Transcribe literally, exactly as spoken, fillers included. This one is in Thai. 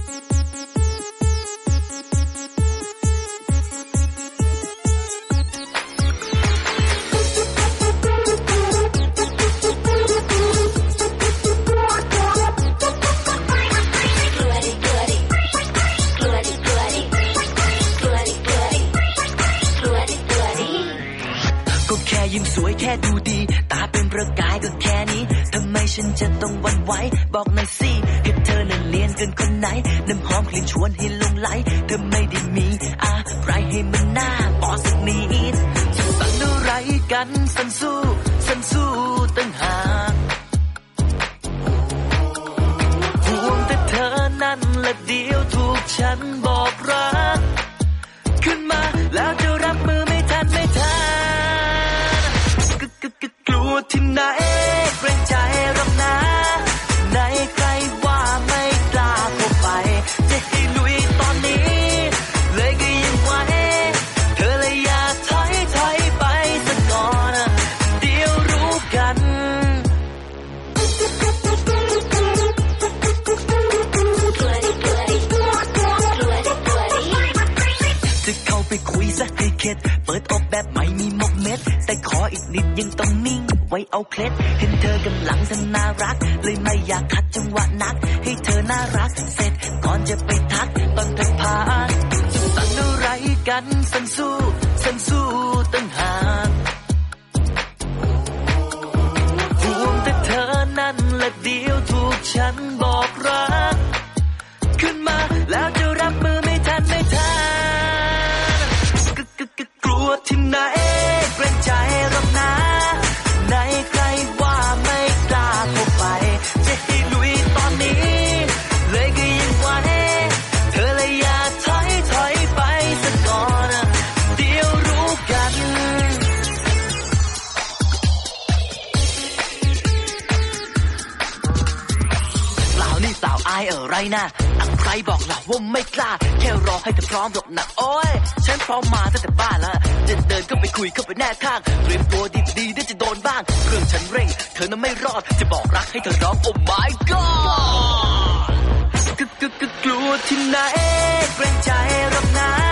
ยิ้มสวยแค่ดูดีตาเป็นประกายก็แค่นี้ทำไมฉันจะต้องหวั่นไหวบอกหน่อยสิให้เธอนั้นเลียนเกินคนไหนน้ำหอมกลิ่นชวนให้หลงไหลเธอไม่ได้มีอะไรให้มันน่าปอสักนิดจะสั่งอะไรกันสันสู้สันสู้ตั้งหากห่วงแต่เธอนั้นละเดียวถูกฉันบอกรักขึ้นมาแล้วจะรับมือไม่ทันไม่ทันกลัวที่ไหนเกรงใจรับนะไหนใครว่าไม่กล้าเข้าไปจะให้ลุยตอนนี้เลยก็ยังไหวเธอเลยอย่าถอยถอยไปสักก่อนเดี๋ยวรู้กันจะเข้าไปคุยซะให้เข็ดเปิดอกแบบไม่มีมกเม็ดแต่ขออีกนิดยังต้องนิ่งไว้เอาเคล็ดเห็นเธอกำลังทำน่ารักเลยไม่อยากขัดจังหวะนักให้เธอน่ารักเสร็จก่อนจะไปทักตอนทักผ่านจะสั่งอะไรกันสันสู้สันสู้ตั้งหากห่วงแต่เธอนั้นละเดียวถูกฉันบอกรักขึ้นมาแล้วจะรับมือไม่ทันไม่ทันกลัวที่ไหนเกรงใจรับนะไหนใครว่าไม่กล้าเข้าไปจะให้ลุยตอนนี้เลยก็ยังไหวเธอเลยอย่าถอยถอยไปสักก่อนเดี๋ยวรู้กันเปล่านี่เปล่าอายอะไรนะใครบอกล่ะว่าไม่กล้าแค่รอให้เธอพร้อมหรอกนะโอ้ยฉันพร้อมมาตั้งแต่บ้านแล้วจะเดินก็ไปคุยเข้าไปแน่ข้างเตรียมตัวดีๆเดี๋ยวจะโดนบ้างเครื่องฉันเร่งเธอนั้นไม่รอดจะบอกรักให้เธอร้องโอ้ my god กึกกึกกลัวที่ไหนเกรงใจรับนะ